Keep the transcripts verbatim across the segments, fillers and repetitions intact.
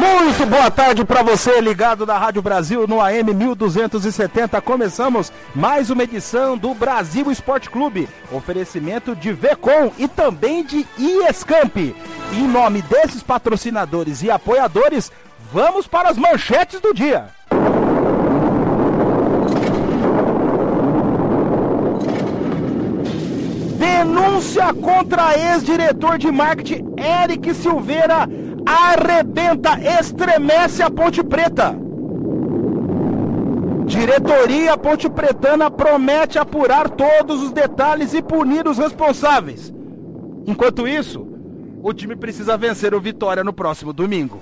Muito boa tarde para você ligado na Rádio Brasil no A M mil duzentos e setenta. Começamos mais uma edição do Brasil Esporte Clube. Oferecimento de Vecom e também de Iescamp. Em nome desses patrocinadores e apoiadores, vamos para as manchetes do dia. Denúncia contra ex-diretor de marketing Eric Silveira arrebenta, estremece a Ponte Preta. Diretoria Ponte Pretana promete apurar todos os detalhes e punir os responsáveis. Enquanto isso, o time precisa vencer o Vitória no próximo domingo.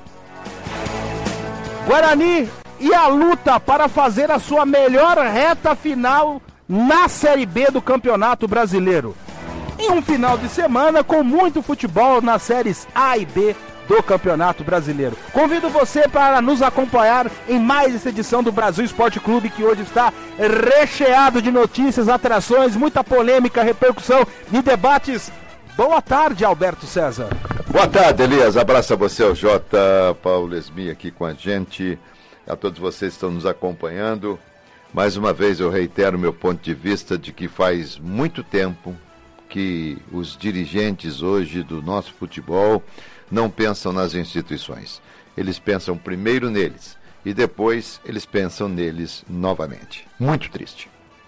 Guarani e a luta para fazer a sua melhor reta final na Série B do Campeonato Brasileiro. Em um final de semana com muito futebol nas séries A e B do Campeonato Brasileiro. Convido você para nos acompanhar em mais essa edição do Brasil Esporte Clube, que hoje está recheado de notícias, atrações, muita polêmica, repercussão e debates. Boa tarde, Alberto César. Boa tarde, Elias. Abraço a você, o Jota, Paulo Esmi aqui com a gente, a todos vocês que estão nos acompanhando. Mais uma vez eu reitero meu ponto de vista de que faz muito tempo que os dirigentes hoje do nosso futebol não pensam nas instituições. Eles pensam primeiro neles e depois eles pensam neles novamente. Muito triste.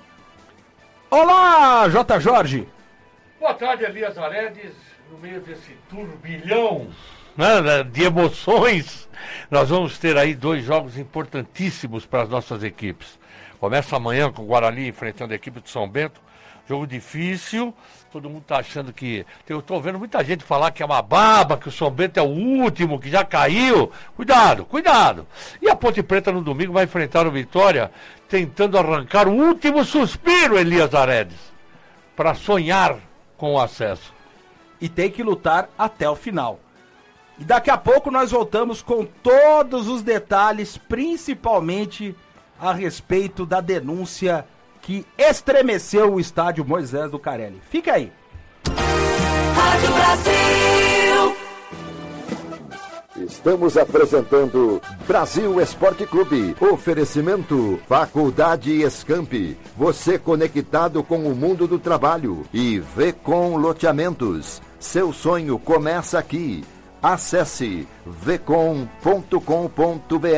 Olá, J. Jorge. Boa tarde, Elias Aredes. No meio desse turbilhão, né, de emoções, nós vamos ter aí dois jogos importantíssimos para as nossas equipes. Começa amanhã com o Guarani enfrentando a equipe de São Bento. Jogo difícil, todo mundo está achando que... Eu estou vendo muita gente falar que é uma baba, que o São Bento é o último, que já caiu. Cuidado, cuidado. E a Ponte Preta no domingo vai enfrentar o Vitória, tentando arrancar o último suspiro, Elias Aredes, para sonhar com o acesso. E tem que lutar até o final. E daqui a pouco nós voltamos com todos os detalhes, principalmente a respeito da denúncia que estremeceu o estádio Moisés do Carelli. Fica aí. Rádio Brasil. Estamos apresentando Brasil Esporte Clube. Oferecimento Faculdade Iescamp. Você conectado com o mundo do trabalho. E Vecom Loteamentos. Seu sonho começa aqui. Acesse vecom ponto com ponto br.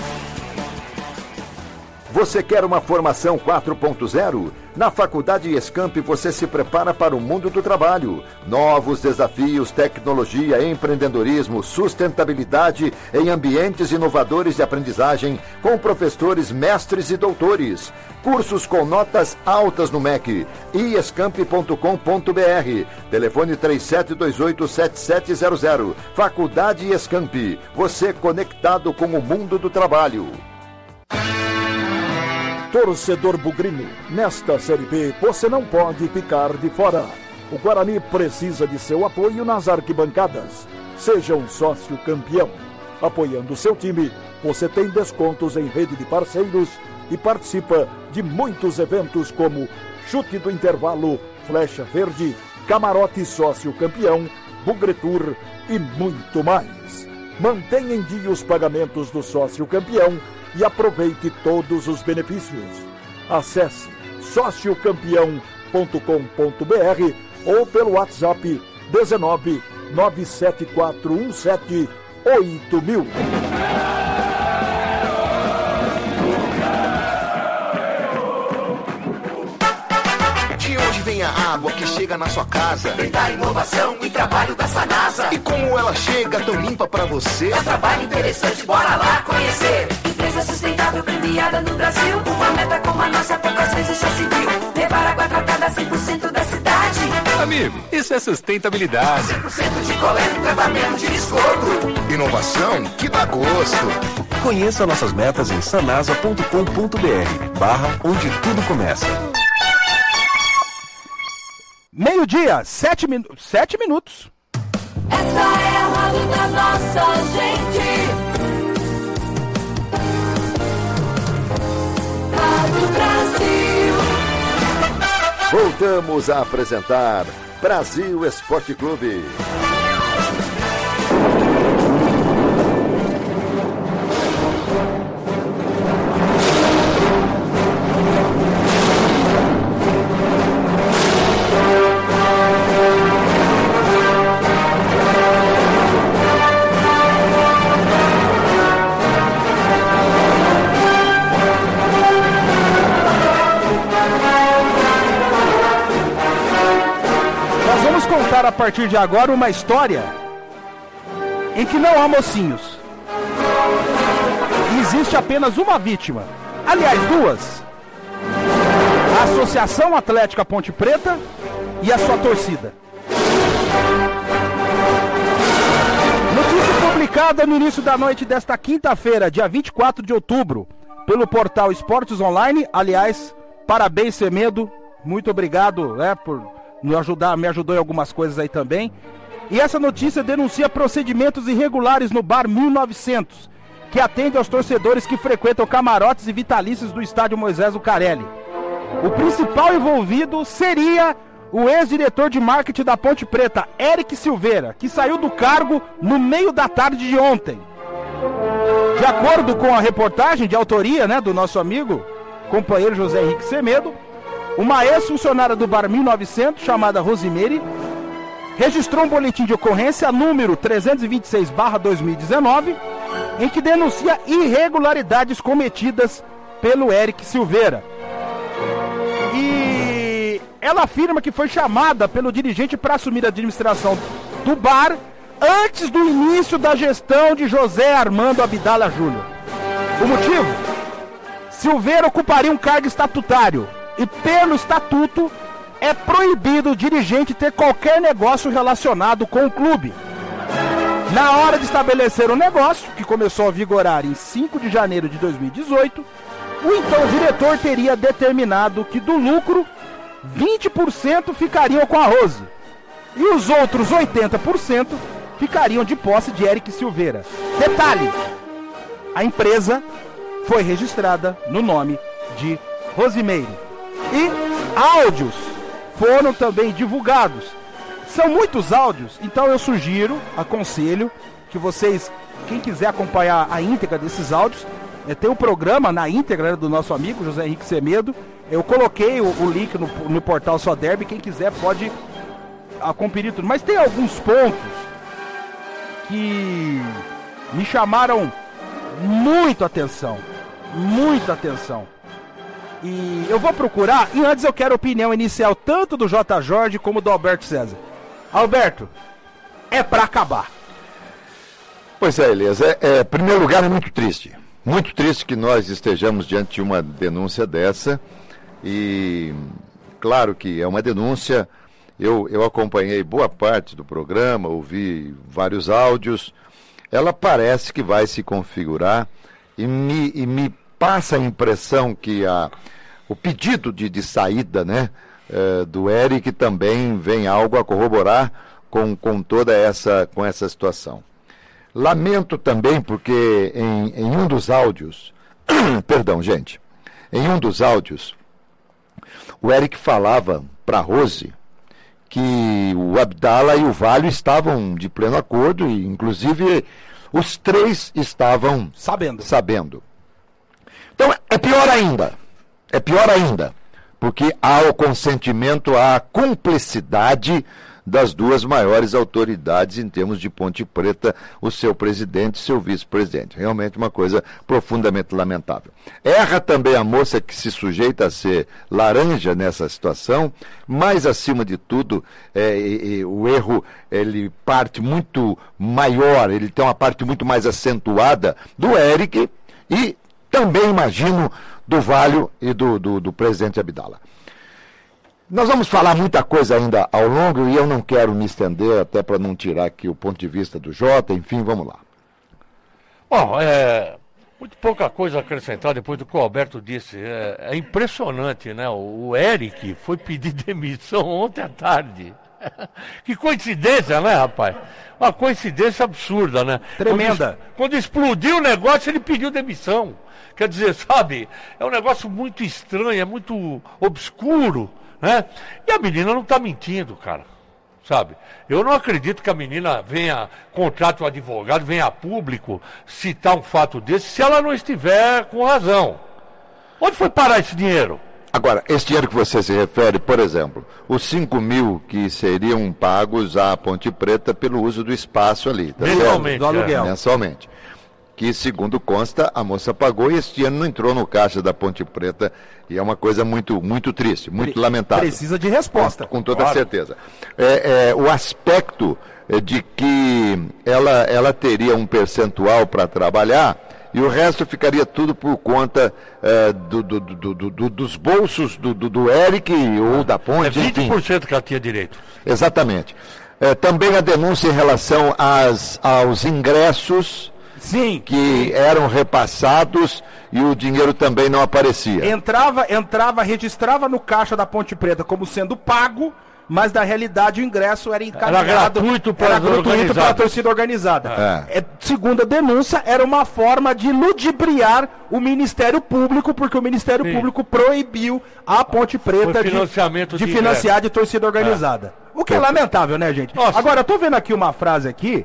Você quer uma formação quatro ponto zero? Na Faculdade Iescamp você se prepara para o mundo do trabalho. Novos desafios, tecnologia, empreendedorismo, sustentabilidade em ambientes inovadores de aprendizagem com professores, mestres e doutores. Cursos com notas altas no M E C. iescamp ponto com ponto br. Telefone três sete dois oito sete sete zero zero. Faculdade Iescamp. Você conectado com o mundo do trabalho. Torcedor bugrino, nesta Série B você não pode ficar de fora. O Guarani precisa de seu apoio nas arquibancadas. Seja um sócio campeão. Apoiando seu time, você tem descontos em rede de parceiros e participa de muitos eventos como Chute do Intervalo, Flecha Verde, Camarote Sócio Campeão, Bugretur e muito mais. Mantenha em dia os pagamentos do sócio campeão e aproveite todos os benefícios. Acesse sócio campeão ponto com ponto br ou pelo WhatsApp dezenove nove sete quatro um sete oito mil. De onde vem a água que chega na sua casa? Vem da inovação e trabalho da Sanasa. E como ela chega tão limpa pra você? É um trabalho interessante, bora lá conhecer. Empresa sustentável premiada no Brasil. Uma meta como a nossa poucas vezes já se viu. Levar água tratada cem por cento da cidade. Amigo, isso é sustentabilidade. cem por cento de coleta e tratamento de esgoto. Inovação que dá gosto. Conheça nossas metas em sanasa ponto com ponto br, barra onde tudo começa. Meio-dia, sete, minu- sete minutos. Essa é a rádio da nossa gente. Rádio Brasil. Voltamos a apresentar Brasil Esporte Clube. partir de agora uma história em que não há mocinhos. Existe apenas uma vítima. Aliás, duas. A Associação Atlética Ponte Preta e a sua torcida. Notícia publicada no início da noite desta quinta-feira, dia vinte e quatro de outubro, pelo portal Esportes Online. Aliás, parabéns, Semedo. Muito obrigado, né, por me ajudar, me ajudou em algumas coisas aí também. E essa notícia denuncia procedimentos irregulares no bar mil e novecentos, que atende aos torcedores que frequentam camarotes e vitalícios do estádio Moisés Lucarelli. O principal envolvido seria o ex-diretor de marketing da Ponte Preta, Eric Silveira, que saiu do cargo no meio da tarde de ontem. De acordo com a reportagem de autoria, né, do nosso amigo, companheiro José Henrique Semedo, uma ex-funcionária do bar mil e novecentos, chamada Rosimeire, registrou um boletim de ocorrência número trezentos e vinte e seis barra dois mil e dezenove, em que denuncia irregularidades cometidas pelo Eric Silveira. E ela afirma que foi chamada pelo dirigente para assumir a administração do bar antes do início da gestão de José Armando Abdala Júnior. O motivo? Silveira ocuparia um cargo estatutário e, pelo estatuto, é proibido o dirigente ter qualquer negócio relacionado com o clube. Na hora de estabelecer o negócio, que começou a vigorar em cinco de janeiro de dois mil e dezoito, o então diretor teria determinado que do lucro, vinte por cento ficariam com a Rose e os outros oitenta por cento ficariam de posse de Eric Silveira. Detalhe, a empresa foi registrada no nome de Rosimeire. E áudios foram também divulgados. São muitos áudios, então eu sugiro, aconselho, que vocês, quem quiser acompanhar a íntegra desses áudios, é, tem o um programa na íntegra, né, do nosso amigo José Henrique Semedo. Eu coloquei o, o link no, no portal Só Derby, quem quiser pode a, conferir tudo. Mas tem alguns pontos que me chamaram muito atenção, muita atenção. E eu vou procurar, e antes eu quero a opinião inicial tanto do J. Jorge como do Alberto César. Alberto, é pra acabar. Pois é, Elias, é, é, em primeiro lugar é muito triste. Muito triste que nós estejamos diante de uma denúncia dessa. E claro que é uma denúncia. Eu, eu acompanhei boa parte do programa, ouvi vários áudios. Ela parece que vai se configurar e me, e me passa a impressão que a, o pedido de, de saída, né, eh, do Eric também vem algo a corroborar com, com toda essa, com essa situação. Lamento também porque em, em um dos áudios, perdão, gente, em um dos áudios, o Eric falava para a Rose que o Abdala e o Valho estavam de pleno acordo e, inclusive, os três estavam sabendo. sabendo. Então, é pior ainda, é pior ainda, porque há o consentimento, há a cumplicidade das duas maiores autoridades em termos de Ponte Preta, o seu presidente e seu vice-presidente. Realmente uma coisa profundamente lamentável. Erra também a moça que se sujeita a ser laranja nessa situação, mas, acima de tudo, é, é, é, o erro ele parte muito maior, ele tem uma parte muito mais acentuada do Eric e também, imagino, do Valho e do, do, do presidente Abdala. Nós vamos falar muita coisa ainda ao longo e eu não quero me estender até para não tirar aqui o ponto de vista do Jota, enfim, vamos lá. Bom, é muito pouca coisa a acrescentar depois do que o Alberto disse. É, é impressionante, né? O, o Eric foi pedir demissão ontem à tarde. Que coincidência, né, rapaz? Uma coincidência absurda, né? Tremenda. Quando, quando explodiu o negócio, ele pediu demissão. Quer dizer, sabe, é um negócio muito estranho, é muito obscuro, né? E a menina não está mentindo, cara, sabe? Eu não acredito que a menina venha, contrate um advogado, venha a público citar um fato desse, se ela não estiver com razão. Onde foi parar esse dinheiro? Agora, esse dinheiro que você se refere, por exemplo, os cinco mil que seriam pagos à Ponte Preta pelo uso do espaço ali. Tá mensalmente. Do aluguel. Mensalmente. que, segundo consta, a moça pagou e este ano não entrou no caixa da Ponte Preta, e é uma coisa muito, muito triste, muito Pre- lamentável. Precisa de resposta. Com, com toda claro. certeza. É, é, o aspecto de que ela, ela teria um percentual para trabalhar e o resto ficaria tudo por conta é, do, do, do, do, dos bolsos do, do, do Eric ou da Ponte. É vinte por cento enfim. Que ela tinha direito. Exatamente. É, também a denúncia em relação às, aos ingressos Sim. que eram repassados e o dinheiro também não aparecia. Entrava, entrava, registrava no caixa da Ponte Preta como sendo pago, mas na realidade o ingresso era encaminhado. Era gratuito para a torcida organizada. É. É, segundo a denúncia, era uma forma de ludibriar o Ministério Público, porque o Ministério Sim. Público proibiu a Ponte Preta de, de, de financiar de torcida organizada. É. O que é lamentável, né, gente? Nossa. Agora, eu tô vendo aqui uma frase aqui,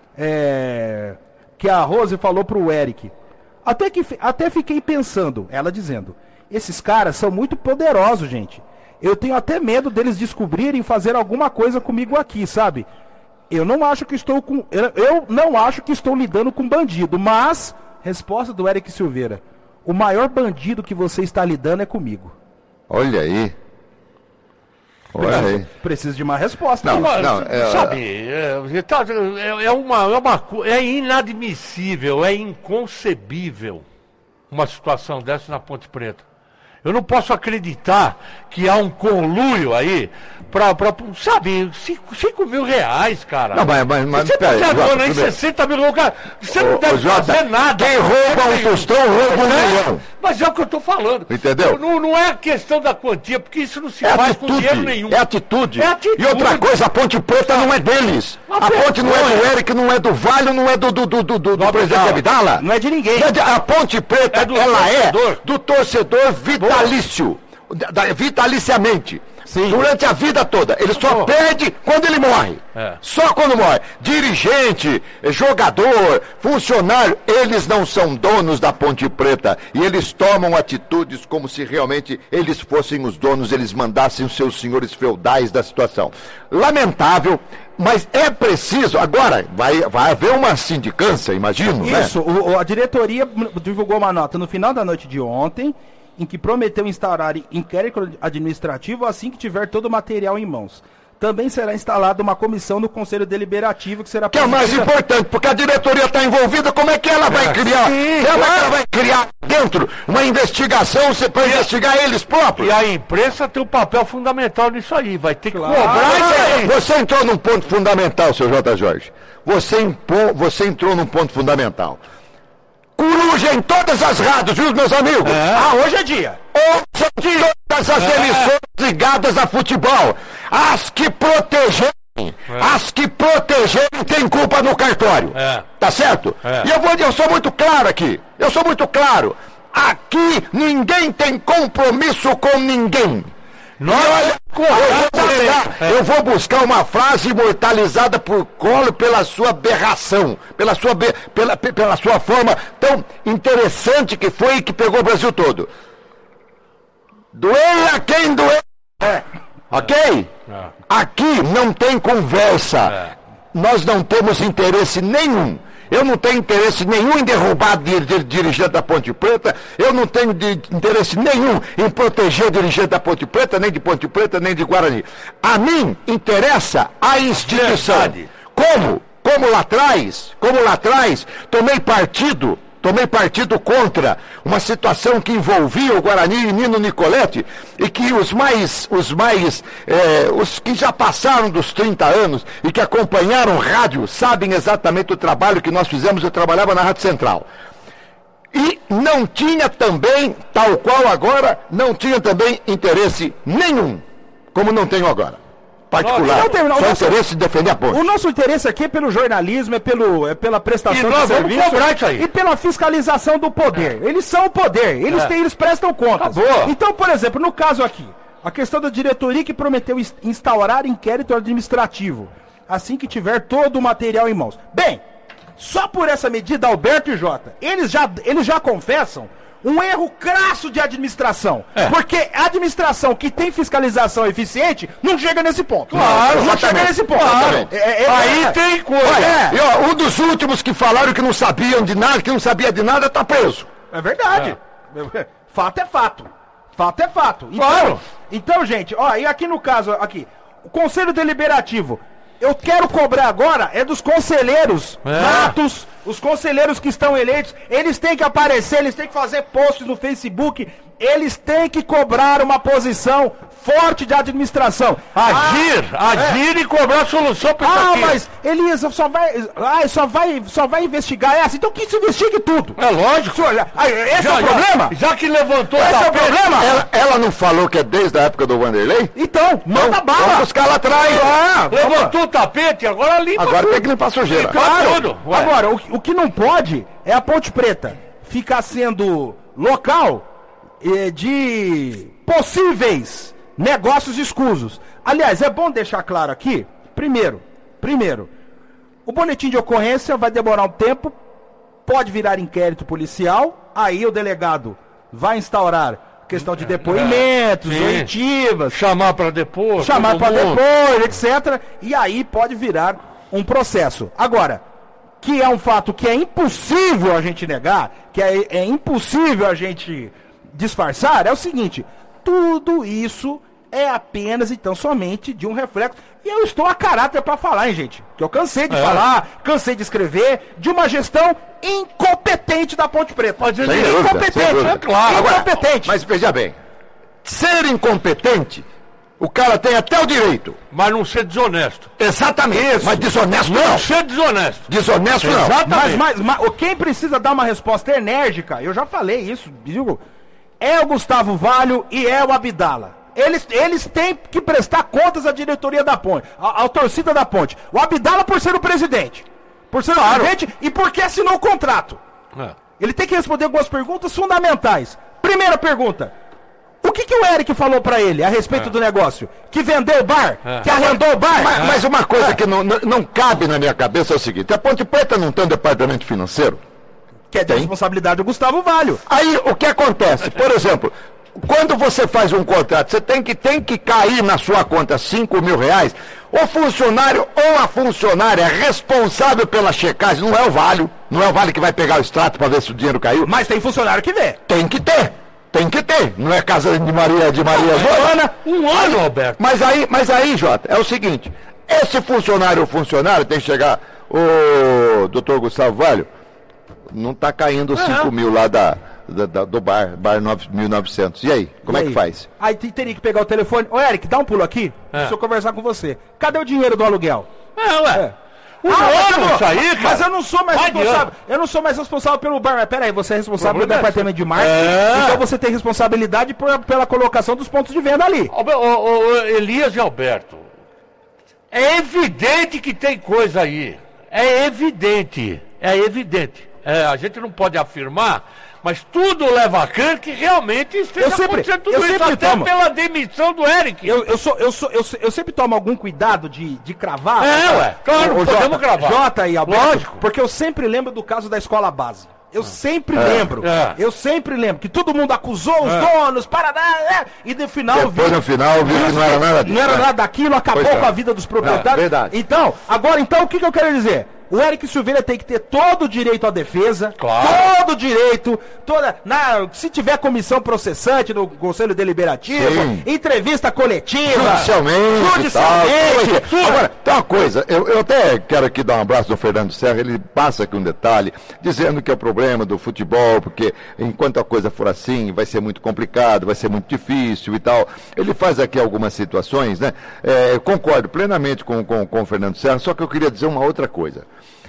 é, que a Rose falou pro Eric. Até, que, até fiquei pensando, ela dizendo, esses caras são muito poderosos, gente. Eu tenho até medo deles descobrirem fazer alguma coisa comigo aqui, sabe? Eu não acho que estou com. Eu, eu não acho que estou lidando com bandido, mas. Resposta do Eric Silveira. O maior bandido que você está lidando é comigo. Olha aí. Olha Preciso, aí. Preciso de uma resposta. Não, não, não é, sabe, é, é, uma, é, uma, é inadmissível, é inconcebível uma situação dessa na Ponte Preta. Eu não posso acreditar que há um conluio aí pra, pra sabe, cinco mil reais, cara. Não, mas, mas, mas você tá dando aí sessenta mil reais, você não deve Jota, fazer nada. Quem rouba um tostão, rouba um milhão. Mas é o que eu tô falando. Entendeu? Não, não é questão da quantia, porque isso não se é faz atitude, com dinheiro nenhum. É atitude. É atitude. E outra coisa, a Ponte Preta não é deles. A, a Ponte não é do Eric, não é do Vale, não é do, do, do, do, do, do presidente Abdala. Não é de ninguém. É de, a Ponte Preta, é do ela torcedor. é do torcedor vitalício. Da, vitaliciamente. Sim. Durante a vida toda. Ele só oh. perde quando ele morre. É. Só quando morre. Dirigente, jogador, funcionário, eles não são donos da Ponte Preta. E eles tomam atitudes como se realmente eles fossem os donos, eles mandassem os seus senhores feudais da situação. Lamentável, mas é preciso. Agora, vai, vai haver uma sindicância, imagino. Isso, né? o, a diretoria divulgou uma nota no final da noite de ontem, em que prometeu instaurar inquérito administrativo assim que tiver todo o material em mãos. Também será instalada uma comissão no Conselho Deliberativo que será... Que é o mais importante, porque a diretoria está envolvida, como é que ela vai criar? Sim, ela, claro. ela vai criar dentro uma investigação para investigar eles próprios? E a imprensa tem um papel fundamental nisso aí, vai ter que claro. cobrar isso aí. Você entrou num ponto fundamental, seu J. Jorge. Você, impô, você entrou num ponto fundamental. Coruja em todas as rádios, viu, meus amigos? É. Ah, hoje é dia. Ouçam todas as é. emissoras ligadas a futebol. As que protegerem, é. as que protegerem têm culpa no cartório. É. Tá certo? É. E eu, vou, eu sou muito claro aqui. Eu sou muito claro. Aqui ninguém tem compromisso com ninguém. Nós, olha, eu, vou buscar, é. eu vou buscar uma frase imortalizada por Collor pela sua aberração, pela sua, pela, pela sua forma tão interessante que foi e que pegou o Brasil todo. Doer a quem doer. É. Ok? É. Aqui não tem conversa. É. Nós não temos interesse nenhum. Eu não tenho interesse nenhum em derrubar de, de, dirigente da Ponte Preta, eu não tenho de, interesse nenhum em proteger o dirigente da Ponte Preta, nem de Ponte Preta, nem de Guarani. A mim interessa a instituição. Verdade. Como? Como lá atrás, como lá atrás, tomei partido, tomei partido contra uma situação que envolvia o Guarani e Nino Nicoletti, e que os mais, os mais, eh, os que já passaram dos trinta anos e que acompanharam rádio, sabem exatamente o trabalho que nós fizemos. Eu trabalhava na Rádio Central. E não tinha também, tal qual agora, não tinha também interesse nenhum, como não tenho agora. Particular, não, não, só nosso, interesse de defender a Ponte. O nosso interesse aqui é pelo jornalismo, é, pelo, é pela prestação de serviço e pela fiscalização do poder. É. Eles são o poder, eles, é. têm, eles prestam contas. Acabou. Então, por exemplo, no caso aqui, a questão da diretoria que prometeu instaurar inquérito administrativo, assim que tiver todo o material em mãos. Bem, só por essa medida, Alberto e Jota, eles já, eles já confessam um erro crasso de administração. É. Porque a administração que tem fiscalização eficiente não chega nesse ponto. Claro, não chega nesse ponto. Claro. É, é, é, Aí é, tem coisa. Olha, e, ó, um dos últimos que falaram que não sabiam de nada, que não sabia de nada, tá preso. É verdade. É. Fato é fato. Fato é fato. Então, Claro. Então, gente, ó, e aqui no caso, aqui, o Conselho Deliberativo, eu quero cobrar agora é dos conselheiros É. natos, os conselheiros que estão eleitos, eles têm que aparecer, eles têm que fazer posts no Facebook, eles têm que cobrar uma posição forte de administração. Agir, Ah, agir e cobrar solução pra isso Ah, aqui. mas Elias só vai, ah, só vai, só vai investigar essa, então que se investigue tudo. É lógico. Se olha, ah, esse Já, é o problema? Já, já que levantou Esse é o tapete- problema? Ela, ela não falou que é desde a época do Vanderlei? Então, manda bala. Vamos buscar lá atrás. Ah, Levantou o tapete, agora limpa Agora tudo. tem que limpar a sujeira. Claro. tudo. Ué. Agora, o, que- o que não pode é a Ponte Preta ficar sendo local eh, de possíveis negócios escusos. Aliás, é bom deixar claro aqui, primeiro, primeiro, o boletim de ocorrência vai demorar um tempo, pode virar inquérito policial, aí o delegado vai instaurar questão de depoimentos, Sim. oitivas, Chamar pra depor. chamar todo para mundo. depois, etcétera. E aí pode virar um processo. Agora, que é um fato que é impossível a gente negar, que é, é impossível a gente disfarçar, é o seguinte: tudo isso é apenas, então, somente de um reflexo. E eu estou a caráter para falar, hein, gente? Que eu cansei de É. falar, cansei de escrever, de uma gestão incompetente da Ponte Preta. Mas ele- Sem dúvida, incompetente, sem dúvida. é claro. Agora, Incompetente. Mas veja bem, ser incompetente, o cara tem até o direito. Mas não ser desonesto. Exatamente. Mas desonesto Não não. ser desonesto. Desonesto não. Exatamente. Mas, mas, mas quem precisa dar uma resposta enérgica, eu já falei isso, digo, é o Gustavo Valho e é o Abdala. Eles, eles têm que prestar contas à diretoria da Ponte, à, à torcida da Ponte. O Abdala por ser o presidente. Por ser o presidente e porque assinou o contrato. É. Ele tem que responder algumas perguntas fundamentais. Primeira pergunta: o que, que o Eric falou pra ele a respeito É. do negócio? Que vendeu o bar? É. Que arrendou o bar? Mas, mas uma coisa que não, não, não cabe na minha cabeça é o seguinte: a Ponte Preta não tem um departamento financeiro? Que é de Tem. responsabilidade do Gustavo Valho. Aí o que acontece? Por exemplo, quando você faz um contrato, você tem que, tem que cair na sua conta cinco mil reais. O funcionário ou a funcionária responsável pela checagem não é o Valho, não é o Valho que vai pegar o extrato para ver se o dinheiro caiu. Mas tem funcionário que vê. Tem que ter, tem que ter. Não é casa de Maria de Maria Joana. Um ano, Roberto. Mas aí, mas aí, Jota, é o seguinte: esse funcionário ou funcionário tem que chegar, o doutor Gustavo Valho, não está caindo cinco mil lá da, da- da- do bar, bar nove mil e novecentos. E aí, como E é que aí? faz? Aí te- teria que pegar o telefone. Ô, Eric, dá um pulo aqui. É. Deixa eu conversar com você. Cadê o dinheiro do aluguel? É, ué. Um Ah, mas eu ano não- isso aí, cara. Mas eu não sou mais Vai de responsável. ano. Eu não sou mais responsável pelo bar. Mas peraí, você é responsável pelo Problema é departamento de marketing. É. Então você tem responsabilidade por- pela colocação dos pontos de venda ali. Ô, ô, ô, Elias e Alberto, é evidente que tem coisa aí. É evidente. É evidente. É, a gente não pode afirmar, mas tudo leva a crer que realmente esteja Eu sempre- acontecendo tudo eu isso, sempre até tomo. pela demissão do Eric. Eu, eu, sou, eu, sou, eu, se- eu sempre tomo algum cuidado de, de cravar. É, ué, claro, Ô, podemos Jota, gravar. Jota e Alberto, Lógico. porque eu sempre lembro do caso da escola base. Eu sempre lembro, é. eu sempre lembro que todo mundo acusou os É. donos, para, é, e no final Depois no final viu que não era nada disso. não era né? nada daquilo, acabou Pois é. com a vida dos proprietários. É, verdade. Então, agora então, o que, que eu quero dizer? O Eric Silveira tem que ter todo o direito à defesa, Claro. todo o direito, toda, na, se tiver comissão processante no Conselho Deliberativo, Sim. entrevista coletiva, Judicialmente. judicialmente, e tal. tudo. Agora, tem uma coisa, eu, eu até quero aqui dar um abraço ao Fernando Serra, ele passa aqui um detalhe, dizendo que é o problema do futebol, porque enquanto a coisa for assim, vai ser muito complicado, vai ser muito difícil e tal. Ele faz aqui algumas situações, né? É, eu concordo plenamente com, com, com o Fernando Serra, só que eu queria dizer uma outra coisa.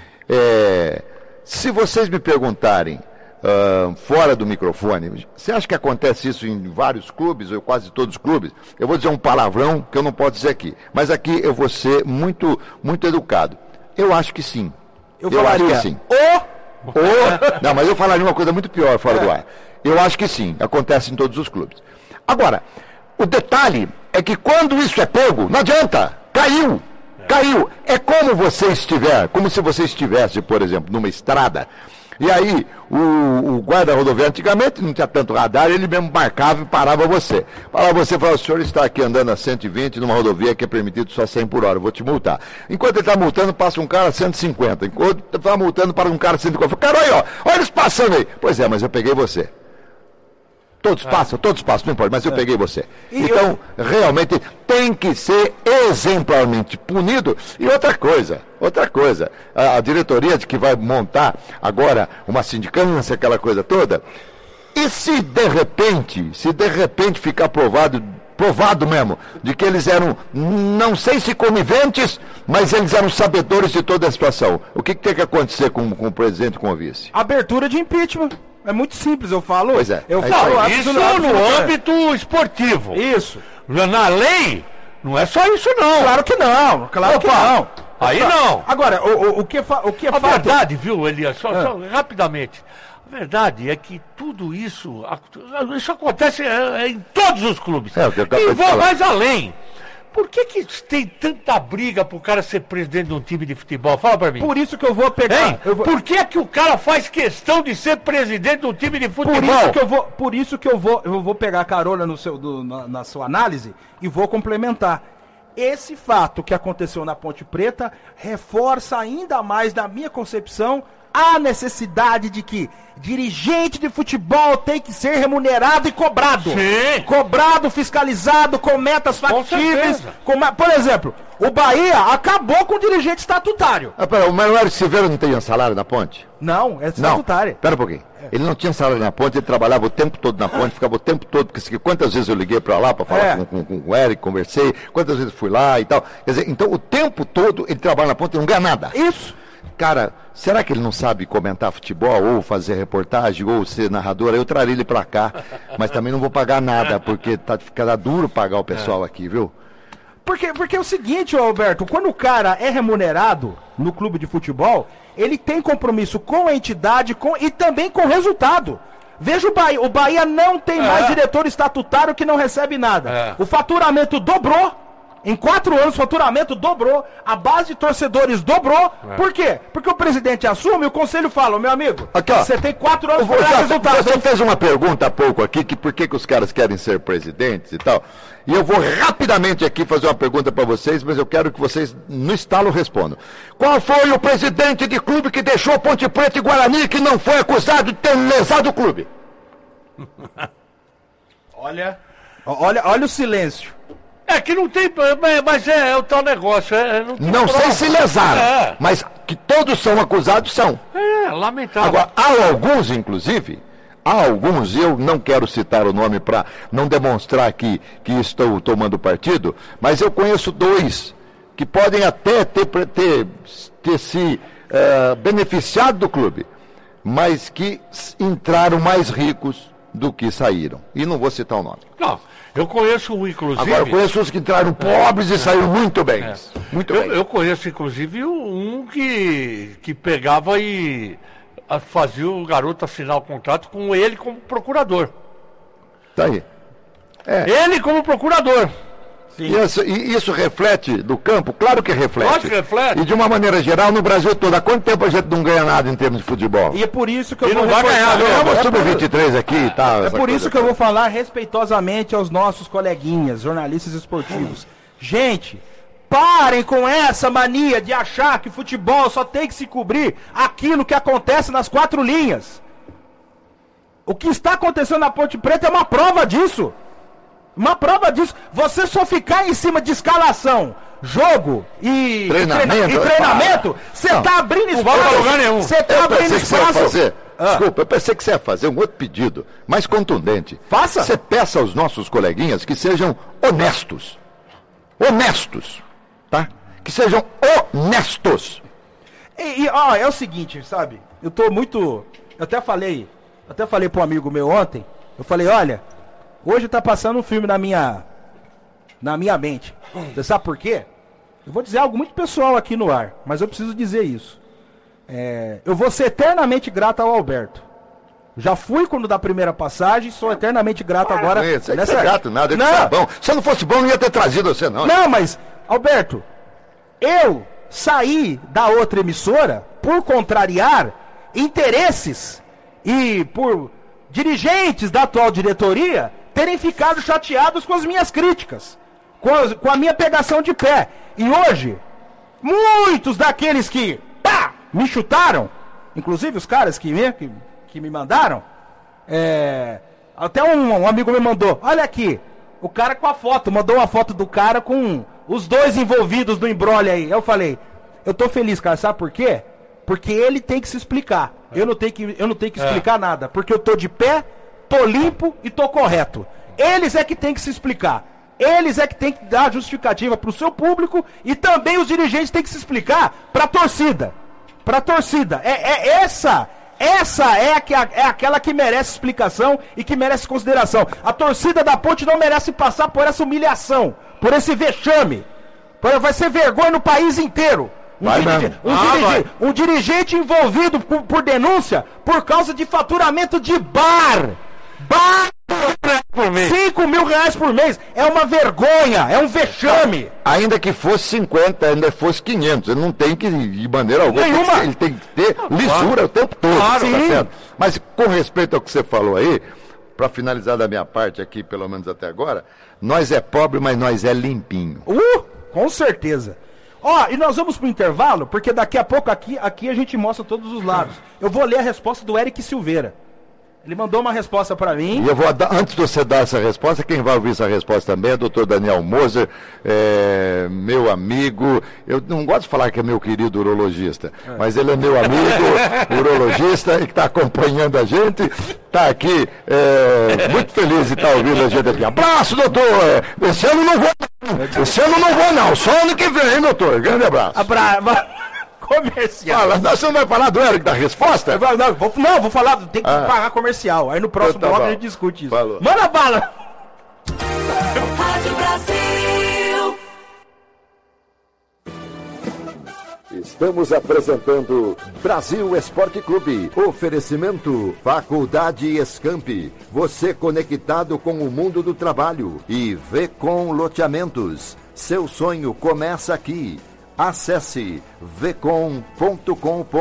É, se vocês me perguntarem ah, fora do microfone, você acha que acontece isso em vários clubes, ou quase todos os clubes? Eu vou dizer um palavrão que eu não posso dizer aqui, mas aqui eu vou ser muito, muito educado. Eu acho que sim. Eu acho falaria, que sim. o... Ou, não, mas eu falaria uma coisa muito pior fora do ar. Eu acho que sim, acontece em todos os clubes. Agora, o detalhe é que quando isso é pego, não adianta, caiu. Caiu. É como você estiver, como se você estivesse, por exemplo, numa estrada, E aí, o, o guarda rodoviário, antigamente não tinha tanto radar, ele mesmo marcava e parava você. Parava você e falava, o senhor está aqui andando a cento e vinte numa rodovia que é permitido só cem por hora, eu vou te multar. Enquanto ele está multando, passa um cara a cento e cinquenta. Enquanto ele está multando, para um cara a cento e cinquenta. Cara, aí, ó, olha eles passando aí. Pois é, mas eu peguei você. Todos passam, todos passam, não importa, mas eu peguei você. Então, realmente, tem que ser exemplarmente punido. E outra coisa, outra coisa, a, a diretoria de que vai montar agora uma sindicância, aquela coisa toda, e se de repente, se de repente ficar provado, provado mesmo, de que eles eram, não sei se coniventes, mas eles eram sabedores de toda a situação, o que, que tem que acontecer com, com o presidente e com o vice? Abertura de impeachment. É muito simples, eu falo. Pois é. Eu é falo isso no âmbito esportivo. Isso. Na lei, não é só isso não. Claro que não, claro Opa, que não. Aí não. Agora, o, o, o que, fa, o que é A fato... verdade, viu, Elias, só, Ah. só rapidamente. A verdade é que tudo isso, isso acontece é, é em todos os clubes. É, o que eu acabei E de vou falar. mais além. Por que que tem tanta briga pro cara ser presidente de um time de futebol? Fala pra mim. Por isso que eu vou pegar... Hein? Eu vou... Por que que o cara faz questão de ser presidente de um time de futebol? Por isso que eu vou, por isso que eu vou, eu vou pegar carona no seu, do, na, na sua análise e vou complementar. Esse fato que aconteceu na Ponte Preta reforça ainda mais, na minha concepção, a necessidade de que dirigente de futebol tem que ser remunerado e cobrado. Sim. Cobrado, fiscalizado, com metas Com factíveis. certeza. Com ma- Por exemplo, o Bahia acabou com o dirigente estatutário. Ah, pera, o Manuel Silveira não tinha salário na ponte? Não, é Não, estatutário. pera um pouquinho. Ele não tinha salário na ponte, ele trabalhava o tempo todo na ponte, ficava o tempo todo, porque quantas vezes eu liguei pra lá pra falar É. com, com, com o Eric, conversei, quantas vezes fui lá e tal. Quer dizer, então o tempo todo ele trabalha na ponte e não ganha nada. Isso. Cara, será que ele não sabe comentar futebol, ou fazer reportagem, ou ser narrador? Eu traria ele pra cá, mas também não vou pagar nada, porque tá ficando duro pagar o pessoal aqui, viu? Porque, porque é o seguinte, ô Alberto, quando o cara é remunerado no clube de futebol, ele tem compromisso com a entidade com, e também com o resultado. Veja o Bahia, o Bahia não tem É. mais diretor estatutário que não recebe nada. É. O faturamento dobrou. Em quatro anos, o faturamento dobrou, a base de torcedores dobrou. É. Por quê? Porque o presidente assume e o conselho fala, meu amigo, Aqui, ó. você tem quatro anos Você, para dar resultado. você fez uma pergunta há pouco aqui, que por que, que os caras querem ser presidentes e tal. E eu vou rapidamente aqui fazer uma pergunta para vocês, mas eu quero que vocês, no estalo, respondam. Qual foi o presidente de clube que deixou Ponte Preta e Guarani que não foi acusado de ter lesado o clube? Olha, olha, olha o silêncio. É que não tem, mas é, é o tal negócio. É, não tem Não sei prova. se lesaram, É. mas que todos são acusados, são. É, lamentável. Agora, há alguns, inclusive, há alguns, eu não quero citar o nome para não demonstrar aqui que estou tomando partido, mas eu conheço dois que podem até ter, ter, ter se uh, beneficiado do clube, mas que entraram mais ricos do que saíram. E não vou citar o nome. Não, eu conheço um, inclusive... Agora, eu conheço os que entraram pobres e saíram muito bem. É. Muito eu, bem. eu conheço, inclusive, um que, que pegava e a- fazia o garoto assinar o contrato com ele como procurador. Tá aí. Ele como procurador. E isso, e isso reflete do campo? Claro que reflete. Lógico que reflete. E de uma maneira geral, no Brasil todo, há quanto tempo a gente não ganha nada em termos de futebol? E é por isso que eu E vou não vai reforçar- ganhar, né? É Vamos por- sub vinte e três aqui e tal. É essa por coisa isso que eu toda. vou falar respeitosamente aos nossos coleguinhas, jornalistas esportivos. Gente, parem com essa mania de achar que futebol só tem que se cobrir aquilo que acontece nas quatro linhas. O que está acontecendo na Ponte Preta é uma prova disso. Uma prova disso. Você só ficar em cima de escalação, jogo e Treinamento, treina- e treinamento, você Não. tá abrindo Não vai pra lugar nenhum. espaço. Você tá Eu abrindo pensei que você ia espaço. fazer. Ah. Desculpa, eu pensei que você ia fazer um outro pedido, mais contundente. Faça. Você peça aos nossos coleguinhas que sejam honestos. Honestos. Tá? Que sejam honestos. E, e, ó, é o seguinte, sabe? Eu tô muito. Eu até falei. Eu até falei pra um amigo meu ontem. Eu falei, olha, hoje tá passando um filme na minha. Na minha mente. Você sabe por quê? Eu vou dizer algo muito pessoal aqui no ar, mas eu preciso dizer isso. É, eu vou ser eternamente grato ao Alberto. Já fui quando da primeira passagem, sou eternamente grato agora. Não, você não nessa- é gato nada, ele Não. é bom. Se eu não fosse bom, não ia ter trazido você, não. Não, mas, Alberto, eu saí da outra emissora por contrariar interesses e por dirigentes da atual diretoria terem ficado chateados com as minhas críticas, com a, com a minha pegação de pé. E hoje, muitos daqueles que pá, me chutaram, inclusive os caras que me, que, que me mandaram, é, até um, um amigo me mandou, olha aqui, o cara com a foto, mandou uma foto do cara com os dois envolvidos no embrolho aí. Eu falei, eu tô feliz, cara, sabe por quê? Porque ele tem que se explicar. Eu não tenho que, eu não tenho que explicar é. nada, porque eu tô de pé, tô limpo e tô correto. Eles é que tem que se explicar. Eles é que tem que dar justificativa pro seu público e também os dirigentes têm que se explicar pra torcida. Pra torcida. É, é essa... Essa é, a que, é aquela que merece explicação e que merece consideração. A torcida da Ponte não merece passar por essa humilhação, por esse vexame. Vai ser vergonha no país inteiro. Um, vai dirige, um, ah, dirige, vai. um dirigente envolvido por, por denúncia por causa de faturamento de bar. Bar! cinco mil reais por mês. É uma vergonha, é um vexame. Ainda que fosse cinquenta, ainda fosse quinhentos. Ele não tem que, de maneira alguma, tem que ser, ele tem que ter lisura o tempo todo. Claro, tá certo? Mas com respeito ao que você falou aí, para finalizar da minha parte aqui, pelo menos até agora, nós é pobre, mas nós é limpinho. Uh, com certeza. Ó, e nós vamos pro intervalo, porque daqui a pouco aqui, aqui a gente mostra todos os lados. Eu vou ler a resposta do Eric Silveira. Ele mandou uma resposta para mim. E eu vou dar, antes de você dar essa resposta, quem vai ouvir essa resposta também é o doutor Daniel Moser, é, meu amigo. Eu não gosto de falar que é meu querido urologista, é. mas ele é meu amigo, urologista, e que está acompanhando a gente. Está aqui, é, muito feliz de estar tá ouvindo a gente aqui. Abraço, doutor! Esse ano não vou, esse ano não vou não, só ano que vem, hein, doutor? Grande abraço. Abra... Comercial. Fala, você não vai falar do Eric da resposta? Não, não, vou, não, vou falar, tem que ah. pagar comercial. Aí no próximo tá bloco bom. a gente discute isso. Falou. Manda bala! Rádio Brasil. Estamos apresentando Brasil Esporte Clube. Oferecimento Faculdade Escamp. Você conectado com o mundo do trabalho. E Vecom Loteamentos. Seu sonho começa aqui. Acesse vecom ponto com ponto br.